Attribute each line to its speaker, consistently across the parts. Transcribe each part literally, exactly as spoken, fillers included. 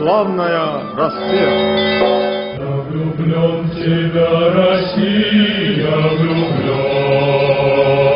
Speaker 1: славная Россия.
Speaker 2: Я влюблен в тебя, Россия, влюблен.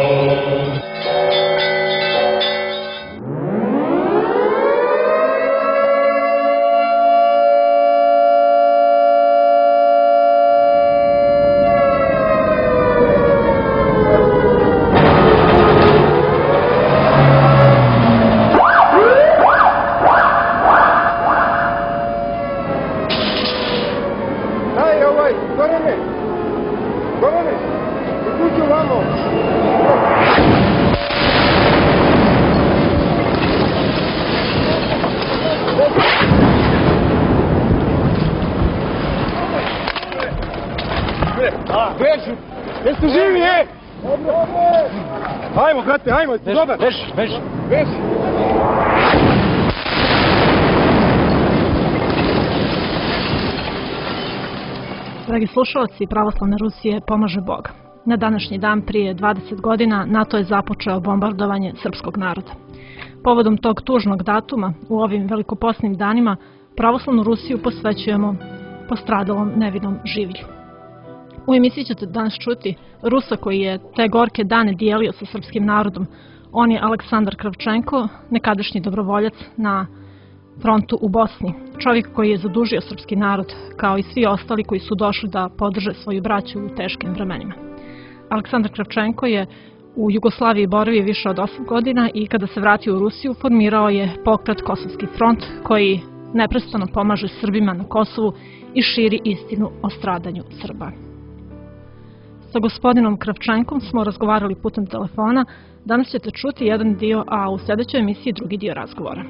Speaker 1: Gorane! Gorane! U kuću vamo! Beži! Jeste živi, e? Ajmo, brate, ajmo, jeste dobar?
Speaker 3: Beži, beži.
Speaker 1: Beži!
Speaker 4: Dragi slušalci, pravoslavne Rusije pomaže Bog. Na današnji dan prije dvadeset godina NATO je započeo bombardovanje srpskog naroda. Povodom tog tužnog datuma, u ovim velikoposnim danima, pravoslavnu Rusiju posvećujemo postradalom nevinom živilju. U emisiji ćete danas čuti Rusa koji je te gorke dane dijelio sa srpskim narodom. On je Aleksandar Kravčenko, nekadašnji dobrovoljac na frontu u Bosni. Čovjek koji je zadužio srpski narod, kao i svi ostali koji su došli da podrže svoju braću u teškim vremenima. Aleksandar Kravčenko je u Jugoslaviji boravio više od osam godina i kada se vratio u Rusiju formirao je pokret Kosovski front koji neprestano pomaže Srbima na Kosovu i širi istinu o stradanju Srba. Sa gospodinom Kravčenkom smo razgovarali putem telefona. Danas ćete čuti jedan dio, a u sljedećoj emisiji drugi dio razgovora.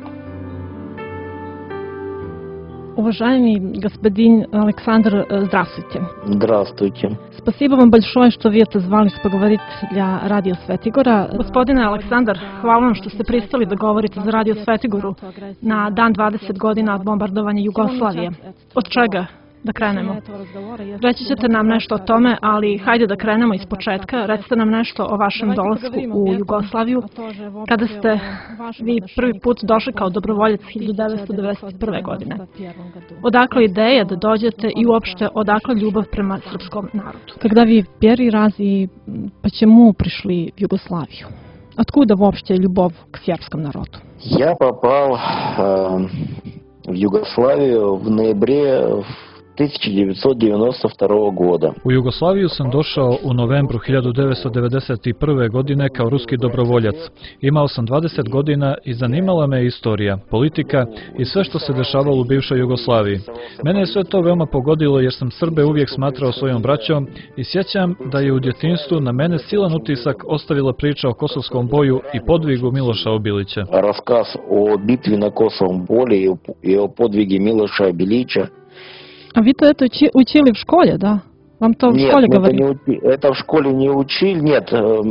Speaker 4: Уважаемый господин Александр, здравствуйте.
Speaker 5: Здравствуйте.
Speaker 4: Спасибо вам большое, что вы отозвались поговорить для радио Светигора. Gospodine Aleksandar, hvala vam što ste pristali da govorite za radio Svetigoru na dan dvadeset godina od bombardovanja Jugoslavije. Od čega da krenemo? Reći ćete nam nešto o tome, ali hajde da krenemo iz početka. Recite nam nešto o vašem dolasku u Jugoslaviju, kada ste vi prvi put došli kao dobrovoljac hiljadu devetsto devedeset prve. godine. Odakle ideja da dođete i uopšte odakle ljubav prema srpskom narodu? Когда вы первый раз и почему пришли в Югославию? Откуда вообще любовь к сербскому народу?
Speaker 5: Я попал э, в Югославию в ноябре тысяча девятьсот девяносто второго года.
Speaker 3: U Jugoslaviju sam došao u novembru hiljadu devetsto devedeset prve. godine kao ruski dobrovoljac. Imao sam dvadeset godina i zanimala me istorija, politika i sve što se dešavalo u bivšoj Jugoslaviji. Mene je sve to veoma pogodilo jer sam Srbe uvijek smatrao svojom braćom i sjećam da je u djetinjstvu na mene silan utisak ostavila priča o Kosovskom boju i podvigu Miloša Obilića.
Speaker 5: Raskaz o bitvi na Kosovom polju i o podvigi Miloša Obilića.
Speaker 4: А вы то это учи, учили в школе, да? Вам то в
Speaker 5: нет,
Speaker 4: школе
Speaker 5: это
Speaker 4: говорили?
Speaker 5: Не учи, это в школе не учили, нет.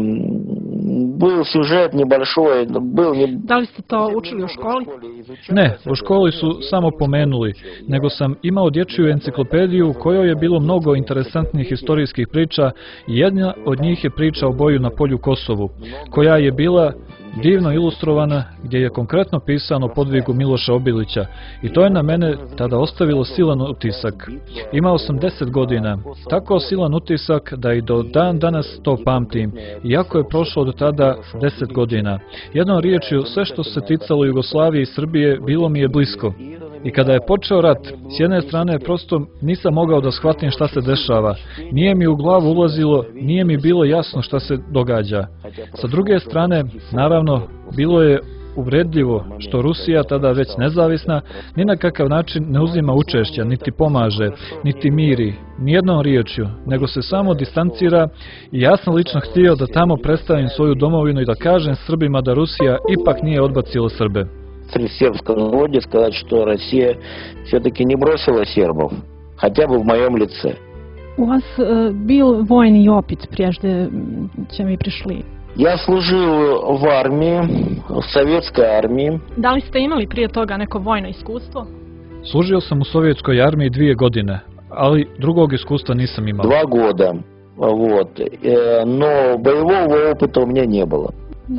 Speaker 5: Был сюжет небольшой, был... Не...
Speaker 4: Da li ste to učili u školi?
Speaker 3: Ne, u školi su samo pomenuli, nego sam imao dječju enciklopediju u kojoj je bilo mnogo interesantnih historijskih priča i jedna od njih je priča o boju na polju Kosovu, koja je bila divno ilustrovana gdje je konkretno pisano o podvigu Miloša Obilića i to je na mene tada ostavilo silan utisak. Imao sam deset godina, tako silan utisak da i do dan danas to pamtim, iako je prošlo do tada deset godina. Jednom riječju, sve što se ticalo Jugoslavije i Srbije bilo mi je blisko. I kada je počeo rat, s jedne strane prosto nisam mogao da shvatim šta se dešava. Nije mi u glavu ulazilo, nije mi bilo jasno šta se događa. Sa druge strane, naravno, bilo je uvredljivo što Rusija, tada već nezavisna, ni na kakav način ne uzima učešća, niti pomaže, niti miri, nijednom riječju, nego se samo distancira i ja sam lično htio da tamo predstavim svoju domovinu i da kažem Srbima da Rusija ipak nije odbacila Srbe.
Speaker 5: В сербском народе сказать, что Россия все-таки не бросила сербов, хотя бы в моем лице.
Speaker 4: У вас э, был военный опыт, прежде чем вы пришли?
Speaker 5: Я служил в армии, в советской армии.
Speaker 4: Da li ste imali prije toga neko vojno iskustvo?
Speaker 3: Služio sam u sovjetskoj armiji dvije godine, ali drugog iskustva nisam imao.
Speaker 5: Два года, вот. Но боевого опыта у меня не было.
Speaker 4: Да.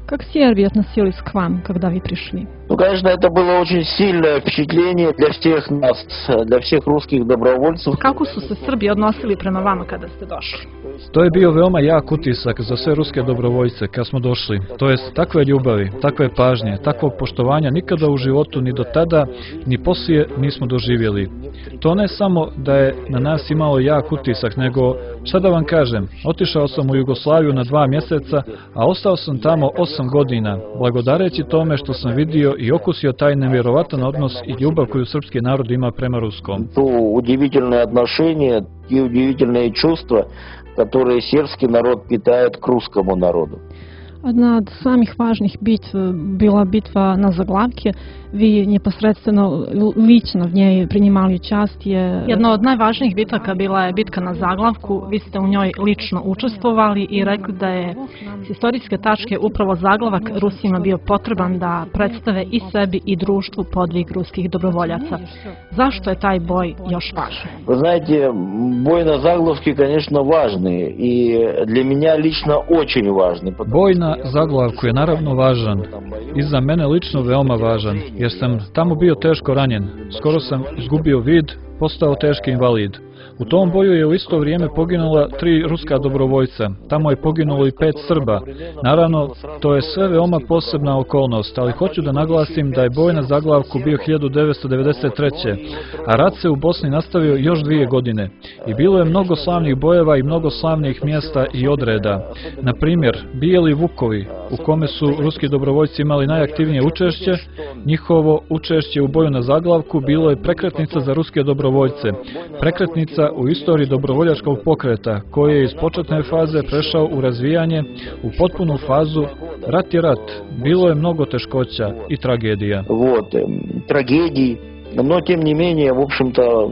Speaker 4: Как Серби относились к вам, когда вы пришли?
Speaker 5: Ну, конечно, это было очень сильное впечатление для всех нас, для всех russkih dobrovoljцев.
Speaker 4: Kako su se Srbi odnosili prema vama kada ste došli?
Speaker 3: To je bio veoma jak utisak za sve ruske dobrovoljce kad smo došli. To jest takve ljubavi, takve pažnje, takvog poštovanja nikada u životu ni do tada ni poslije nismo doživjeli. To ne samo da je na nas imalo jak utisak, nego, šta da vam kažem, otišao sam u Jugoslaviju na dva mjeseca, a ostao sam tamo osam godina, blagodareći tome što sam vidio i okusio taj nevjerovatan odnos i ljubav koju srpski narod ima prema ruskom.
Speaker 5: To удивительное отношение и удивительные чувства, которые сербский народ питает к русскому народу.
Speaker 4: Одна od samih važnih bitv bila bitva na Zaglavke. Vi neposredsteno lično v njej priнимали участие. Jedna od najvažnijih bitaka bila je bitka na Zaglavku. Vi ste u njoj lično učestvovali i rekli da je s historijske tačke upravo Zaglavak Rusima bio potreban da predstave i sebi i društvu podvig ruskih dobrovoljaca. Zašto je taj boj još važan?
Speaker 5: Вы знаете, бой на Заглавке, конечно, важный, и для меня лично очень важный.
Speaker 3: Boj na Zaglavku je naravno važan i za mene lično veoma važan, jer sam tamo bio teško ranjen. Skoro sam izgubio vid, postao teški invalid. U tom boju je u isto vrijeme poginula tri ruska dobrovoljca. Tamo je poginulo i pet Srba. Naravno, to je sve veoma posebna okolnost, ali hoću da naglasim da je boj na Zaglavku bio hiljadu devetsto devedeset treće. a rat se u Bosni nastavio još dvije godine. I bilo je mnogo slavnih bojeva i mnogo slavnih mjesta i odreda. Na primjer, Bijeli Vukovi, u kome su ruski dobrovoljci imali najaktivnije učešće, njihovo učešće u boju na Zaglavku bilo je prekretnica za ruske dobrovoljce. Prekretnica u istoriji dobrovoljačkog pokreta, koji je iz početne faze prešao u razvijanje, u potpunu fazu. Rat je rat, bilo je mnogo teškoća i tragedija.
Speaker 5: Вот, трагедий, но тем не менее, в общем-то,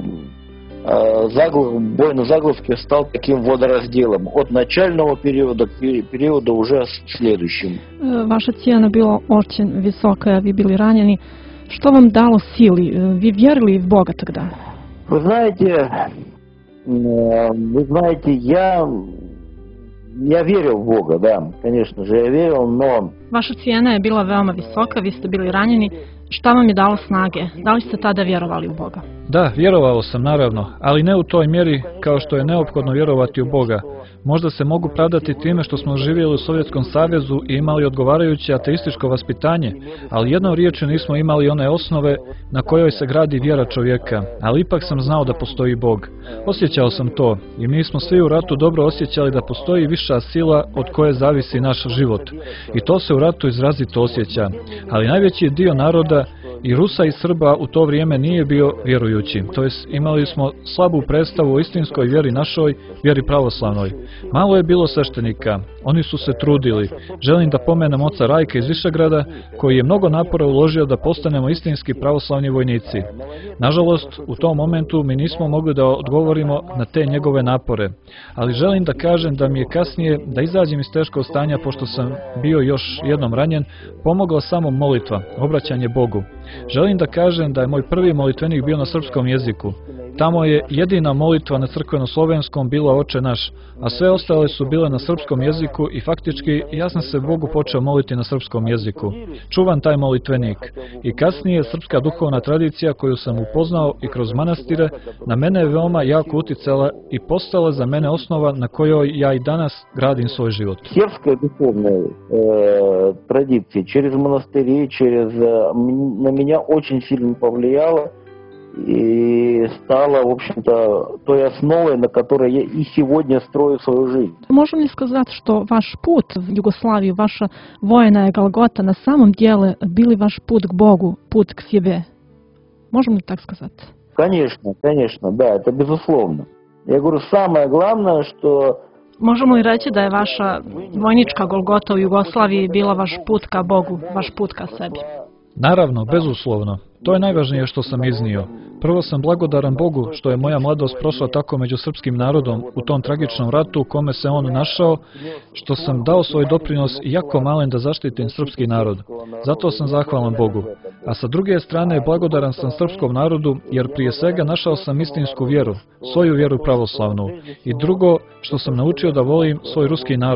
Speaker 5: Заглав, бой на Заглавке стал таким водоразделом от начального периода к периоду уже следующим.
Speaker 4: Vaša cijena bila очень высокая, вы были ранены. Что вам дало силы? Вы верили в Бога тогда?
Speaker 5: Вы знаете, вы знаете, я, я верил в Бога, да, конечно же, я верил, но...
Speaker 4: Vaša cijena je bila veoma visoka, vi ste bili ranjeni. Šta vam je dalo snage? Da li ste tada vjerovali u Boga?
Speaker 3: Da, vjerovao sam naravno, ali ne u toj mjeri kao što je neophodno vjerovati u Boga. Možda se mogu pravdati time što smo živjeli u Sovjetskom savezu i imali odgovarajuće ateističko vaspitanje, ali jednom riječju nismo imali one osnove na kojoj se gradi vjera čovjeka, ali ipak sam znao da postoji Bog. Osjećao sam to i mi smo svi u ratu dobro osjećali da postoji viša sila od koje zavisi naš život. I to se u ratu izrazito osjeća, ali najveći dio naroda i Rusa i Srba u to vrijeme nije bio vjerujući, to jest imali smo slabu predstavu o istinskoj vjeri našoj, vjeri pravoslavnoj. Malo je bilo sveštenika, oni su se trudili. Želim da pomenem oca Rajka iz Višegrada, koji je mnogo napora uložio da postanemo istinski pravoslavni vojnici. Nažalost, u tom momentu mi nismo mogli da odgovorimo na te njegove napore, ali želim da kažem da mi je kasnije, da izađem iz teškog stanja, pošto sam bio još jednom ranjen, pomogla samo molitva, obraćanje Bogu. Želim da kažem da je moj prvi molitvenik bio na srpskom jeziku. Tamo je jedina molitva na crkveno-slovenskom bila Oče naš, a sve ostale su bile na srpskom jeziku i faktički ja sam se Bogu počeo moliti na srpskom jeziku. Čuvam taj molitvenik. I kasnije srpska duhovna tradicija koju sam upoznao i kroz manastire na mene je veoma jako uticala i postala za mene osnova na kojoj ja i danas gradim svoj život.
Speaker 5: Сербская духовная э, традиция через монастыри, через э, на меня очень сильно повлияла и стала, в общем-то, той основой, на которой я и сегодня строю свою жизнь.
Speaker 4: Можем ли сказать, что ваш путь в Югославию, ваша военная Голгота на самом деле был ваш путь к Богу, путь к себе? Можем ли так сказать?
Speaker 5: Конечно, конечно, да, это безусловно. Я говорю, самое главное, что...
Speaker 4: Možemo li reći da je vaša vojnička Golgota u Jugoslaviji bila vaš put ka Bogu, vaš put ka sebi?
Speaker 3: Naravno, bezuslovno. To je najvažnije što sam iznio. Prvo sam blagodaran Bogu što je moja mladost prošla tako među srpskim narodom u tom tragičnom ratu u kome se on našao, što sam dao svoj doprinos i jako malen da zaštitim srpski narod. Zato sam zahvalan Bogu. A sa druge strane blagodaran sam srpskom narodu jer prije svega našao sam istinsku vjeru, svoju vjeru pravoslavnu. I drugo, što sam naučio da volim svoj ruski narod.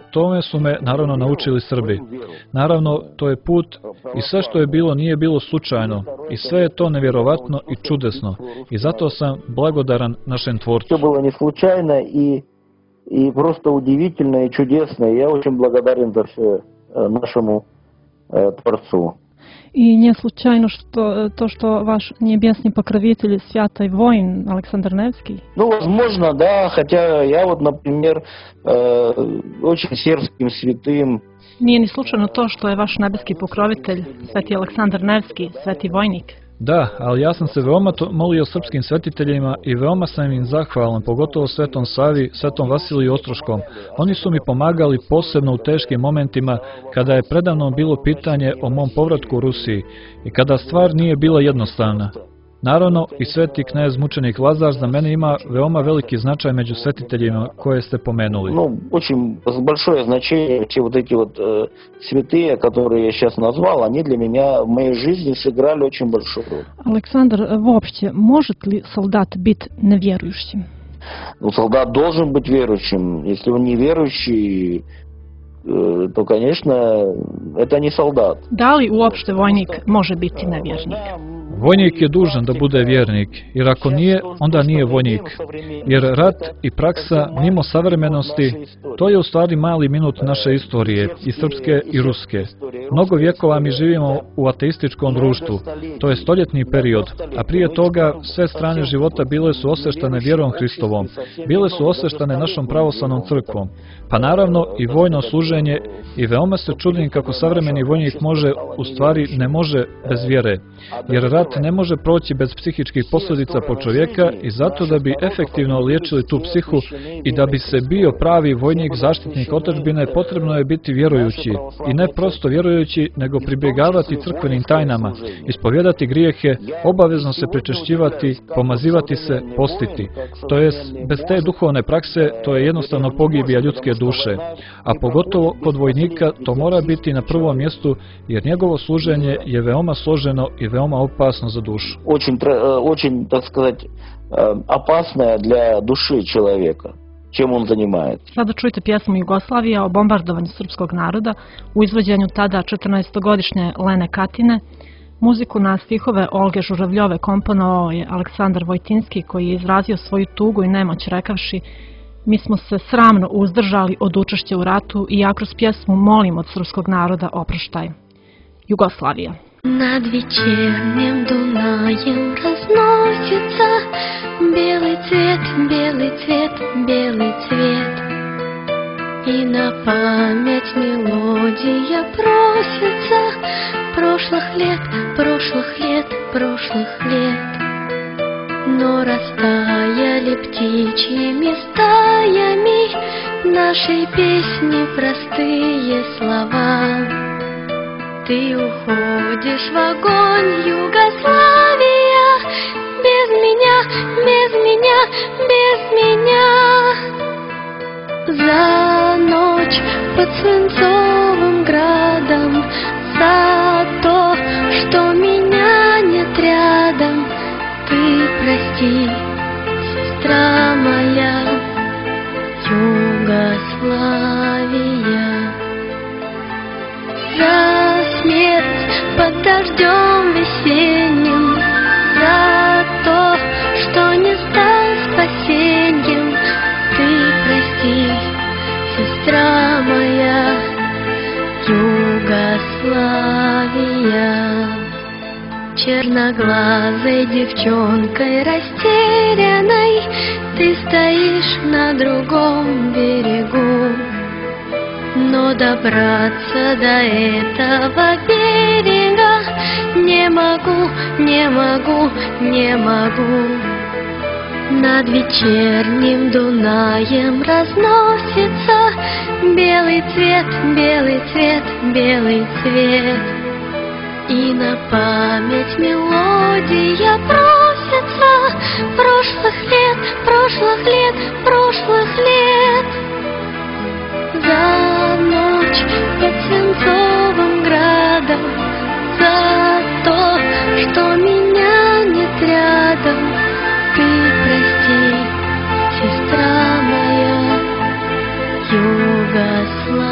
Speaker 3: tome su me naravno naučili Srbi. Naravno, to je put i sve što je bilo nije bilo slučajno i sve je to nevjerovatno i čudesno i zato sam blagodaran našem Tvorcu.
Speaker 5: Все было не случайно и, и просто удивительно и чудесно. И я очень благодарен за все нашему э, Творцу.
Speaker 4: I nije slučajno što, to što vaš nебесный покровитель святой воин Александр Невский?
Speaker 5: Ну, возможно, да, хотя я вот, например, э, очень сербским святым.
Speaker 4: Nije ni slučajno to što je vaš nebeski pokrovitelj, sveti Aleksandar Nevski, sveti vojnik?
Speaker 3: Da, ali ja sam se veoma to molio srpskim svetiteljima i veoma sam im zahvalan, pogotovo Svetom Savi, Svetom Vasiliju Ostroškom. Oni su mi pomagali posebno u teškim momentima kada je predavno bilo pitanje o mom povratku u Rusiji i kada stvar nije bila jednostavna. Naravno, i sveti knez mučenik Lazar za mene ima veoma veliki značaj među svetiteljima koje ste pomenuli.
Speaker 5: Ну, очень большое значение, все вот эти вот э, святые, которые я сейчас назвал, они для меня в моей жизни сыграли очень большую роль.
Speaker 4: Александр, вообще, может ли солдат быть неверующим?
Speaker 5: Ну, солдат должен быть верующим. Если он не верующий, э, то, конечно, это не солдат.
Speaker 4: Da li uopšte vojnik može biti nevjernik?
Speaker 3: Vojnik je dužan da bude vjernik, jer ako nije, onda nije vojnik. Jer rat i praksa mimo savremenosti, to je u stvari mali minut naše istorije, i srpske i ruske. Mnogo vjekova mi živimo u ateističkom društvu, to je stoljetni period, a prije toga sve strane života bile su osveštane vjerom Hristovom, bile su osveštane našom pravoslavnom crkvom. Pa naravno i vojno služenje, i veoma se čudim kako savremeni vojnik može, u stvari ne može bez vjere, jer rat ne može proći bez psihičkih posljedica po čovjeka i zato da bi efektivno liječili tu psihu i da bi se bio pravi vojnik, zaštitnik otadžbine, potrebno je biti vjerujući i ne prosto vjerujući, nego pribjegavati crkvenim tajnama, ispovjedati grijehe, obavezno se pričešćivati, pomazivati se, postiti. To jest, bez te duhovne prakse to je jednostavno pogibija ljudske duše, a pogotovo kod vojnika to mora biti na prvom mjestu jer njegovo služenje je veoma složeno i veoma opasno za dušu.
Speaker 5: Очень, очень, так сказать, опасная для души человека, чем он занимается.
Speaker 4: Sada čujte pjesmu Jugoslavija o bombardovanju srpskog naroda u izvođenju tada četrnaestogodišnje Lene Katine. Muziku na stihove Olge Žuravljove komponovao je Aleksandar Vojtinski, koji je izrazio svoju tugu i nemoć rekavši: mi smo se sramno uzdržali od učešća u ratu i ja kroz pjesmu molim od srpskog naroda oproštaj. Jugoslavija.
Speaker 6: Над вечерним Дунаем разносится белый цвет, белый цвет, белый цвет. И на память мелодия просится прошлых лет, прошлых лет, прошлых лет. Но растаяли птичьими стаями нашей песни простые слова. Ты уходишь в огонь, Югославия, без меня, без меня, без меня. За ночь под свинцовым градом, за то, что меня нет рядом. Ты прости, сестра моя, Югославия. За смерть под дождем весенним, за то, что не стал спасеньем. Ты прости, сестра моя, Югославия. Черноглазой девчонкой растерянной ты стоишь на другом берегу. Но добраться до этого берега не могу, не могу, не могу. Над вечерним Дунаем разносится белый цвет, белый цвет, белый цвет. И на память мелодия просится прошлых лет, прошлых лет, прошлых лет. За ночь под свинцовым градом, за то, что меня нет рядом. Ты прости, сестра моя, Югославия.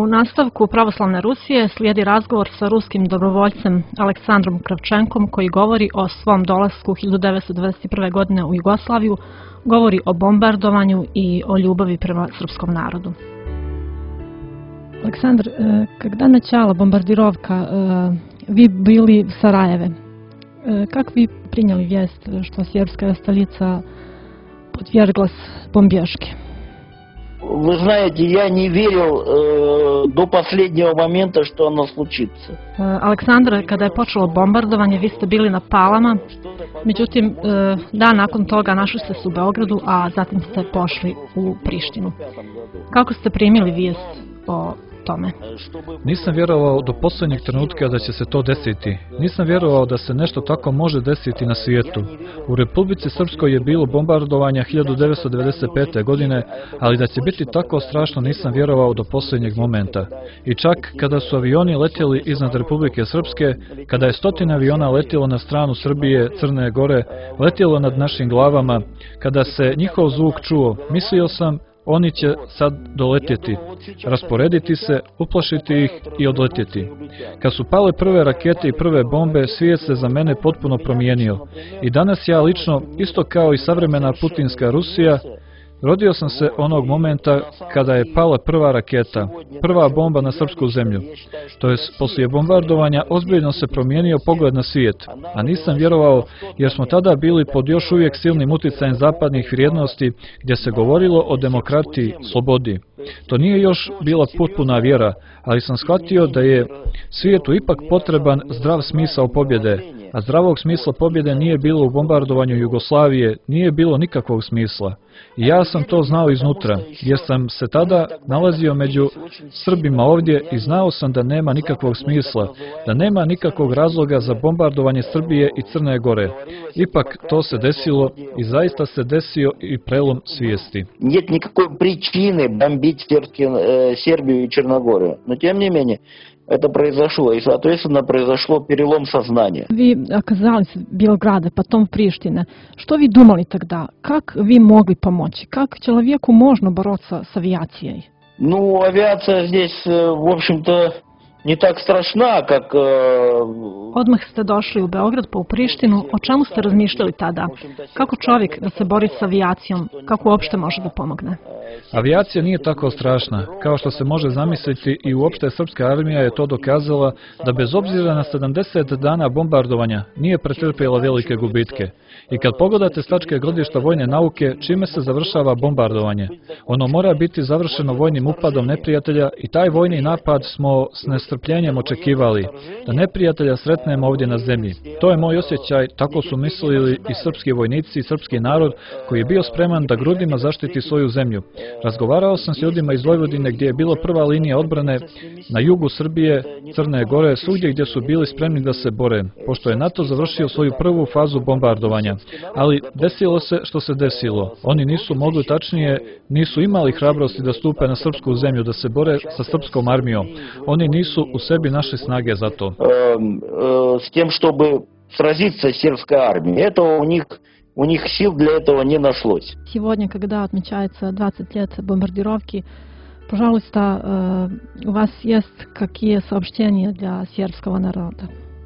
Speaker 4: nastavku Pravoslavne Rusije slijedi razgovor sa ruskim dobrovoljcem Aleksandrom Kravčenkom koji govori o svom dolasku hiljadu devetsto dvadeset prve. godine u Jugoslaviju, govori o bombardovanju i o ljubavi prema srpskom narodu. Aleksandr, когда начала бомбардировка, вы были в Сараеве. Как вы приняли весть, что сербская столица подверглась бомбежке?
Speaker 5: Вы знаете, я не верил э, до последнего момента, что оно случится.
Speaker 4: Aleksandar, kada je počelo bombardovanje, vi ste bili na Palama, međutim, dan nakon toga našli ste se u Beogradu, a zatim ste pošli u Prištinu. Kako ste primili vijest o tome?
Speaker 3: Nisam vjerovao do posljednjeg trenutka da će se to desiti. Nisam vjerovao da se nešto tako može desiti na svijetu. U Republici Srpskoj je bilo bombardovanja hiljadu devetsto devedeset pete. godine, ali da će biti tako strašno nisam vjerovao do posljednjeg momenta. I čak kada su avioni letjeli iznad Republike Srpske, kada je stotine aviona letjelo na stranu Srbije, Crne Gore, letjelo nad našim glavama, kada se njihov zvuk čuo, mislio sam oni će sad doletjeti, rasporediti se, uplašiti ih i odletjeti. Kad su pale prve rakete i prve bombe, svijet se za mene potpuno promijenio. I danas ja lično, isto kao i savremena putinska Rusija, rodio sam se onog momenta kada je pala prva raketa, prva bomba na srpsku zemlju. To jest, poslije bombardovanja ozbiljno se promijenio pogled na svijet, a nisam vjerovao jer smo tada bili pod još uvijek silnim utjecajem zapadnih vrijednosti gdje se govorilo o demokratiji, slobodi. To nije još bila potpuna vjera, ali sam shvatio da je svijetu ipak potreban zdrav smisao pobjede, a zdravog smisla pobjede nije bilo u bombardovanju Jugoslavije, nije bilo nikakvog smisla. I ja sam to znao iznutra, jer sam se tada nalazio među Srbima ovdje i znao sam da nema nikakvog smisla, da nema nikakvog razloga za bombardovanje Srbije i Crne Gore. Ipak to se desilo i zaista se desio i prelom svijesti.
Speaker 5: Нет никакой причины бомбить Сербию и Черногорию, но тем не менее это произошло, и, соответственно, произошло перелом сознания.
Speaker 4: Вы оказались в Белграде, потом в Приштине. Что вы думали тогда? Как вы могли помочь? Как человеку можно бороться с авиацией?
Speaker 5: Ну, авиация здесь, в общем-то, не так страшна, как...
Speaker 4: Odmah ste došli u Beograd pa u Prištinu. O čemu ste razmišljali tada? Kako čovjek da se bori s avijacijom? Kako uopšte može da pomogne?
Speaker 3: Avijacija nije tako strašna. Kao što se može zamisliti i uopšte srpska armija je to dokazala da bez obzira na sedamdeset dana bombardovanja nije pretrpjela velike gubitke. I kad pogledate s tačke gledišta vojne nauke, čime se završava bombardovanje? Ono mora biti završeno vojnim upadom neprijatelja i taj vojni napad smo s nestrpljenjem očekivali, da neprijatelja sretnemo ovdje na zemlji. To je moj osjećaj, tako su mislili i srpski vojnici i srpski narod koji je bio spreman da grudima zaštiti svoju zemlju. Razgovarao sam s ljudima iz Vojvodine gdje je bila prva linija odbrane na jugu Srbije, Crne Gore, svugdje gdje su bili spremni da se bore, pošto je NATO završio svoju prvu fazu bombardovanja. Ali desilo se što se desilo. Oni nisu mogli, tačnije, nisu imali hrabrosti da stupe na srpsku zemlju, da se bore sa srpskom armijom. Oni nisu u sebi našli snage za to.
Speaker 5: S tim чтобы сразиться с сербской армией. Этого у них у них сил для этого не нашлось.
Speaker 4: Сегодня, когда отмечается двадцать лет бомбардировки, пожалуйста, у вас есть какие сообщения для сербского народа?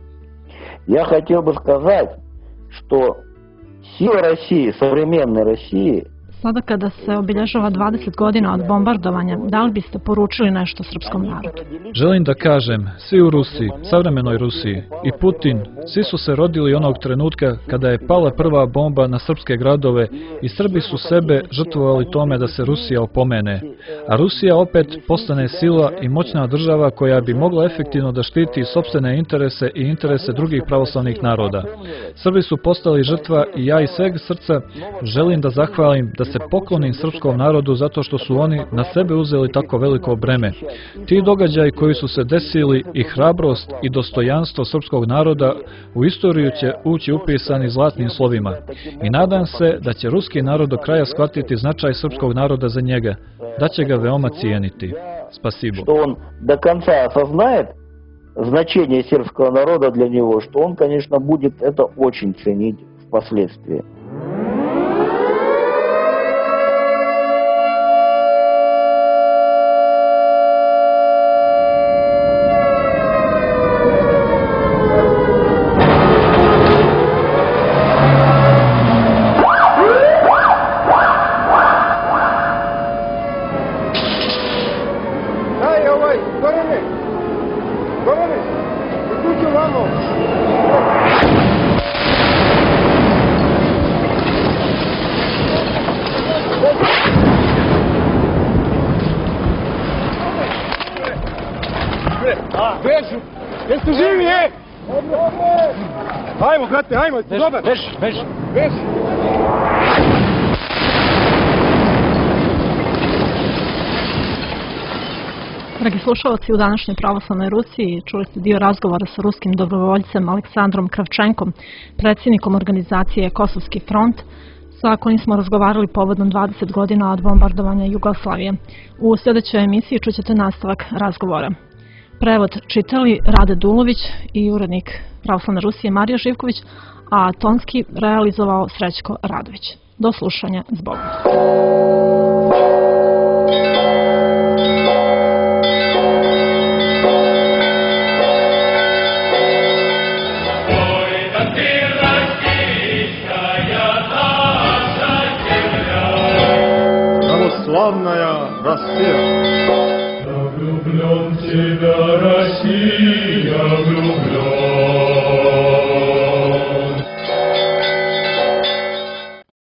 Speaker 5: Я хотел бы сказать, что сила России, современной России,
Speaker 4: Sada kada se obilježava dvadeset godina od bombardovanja, da li biste poručili nešto srpskom narodu?
Speaker 3: Želim da kažem, svi u Rusiji, savremenoj Rusiji, i Putin, svi su se rodili onog trenutka kada je pala prva bomba na srpske gradove i Srbi su sebe žrtvovali tome da se Rusija opomene. A Rusija opet postane sila i moćna država koja bi mogla efektivno da štiti sopstvene interese i interese drugih pravoslavnih naroda. Srbi su postali žrtva i ja iz sveg srca želim da zahvalim da se poklonim srpskom narodu zato što su oni na sebe uzeli tako veliko breme. Ti događaji koji su se desili i hrabrost i dostojanstvo srpskog naroda u istoriju će ući upisani zlatnim slovima. I nadam se da će ruski narod do kraja shvatiti značaj srpskog naroda za njega, da će ga veoma cijeniti. Spasibo.
Speaker 5: Что он до конца осознает значение сербского народа для него, что он, конечно, будет это очень ценить впоследствии.
Speaker 1: vamo! Beži! Jeste živi, e? Hajmo, brate, hajmo, jeste dobar?
Speaker 7: Beži, beži.
Speaker 1: Beži!
Speaker 4: Dragi slušalci, u današnjoj pravoslavnoj Rusiji čuli ste dio razgovora sa ruskim dobrovoljcem Aleksandrom Kravčenkom, predsjednikom organizacije Kosovski front, sa kojim smo razgovarali povodom dvadeset godina od bombardovanja Jugoslavije. U sljedećoj emisiji čućete nastavak razgovora. Prevod čitali Rade Dulović i urednik pravoslavne Rusije Marija Živković, a tonski realizovao Srećko Radović. Do slušanja, zbog.
Speaker 1: Православная Россия!
Speaker 2: Я влюблен в тебя, Россия.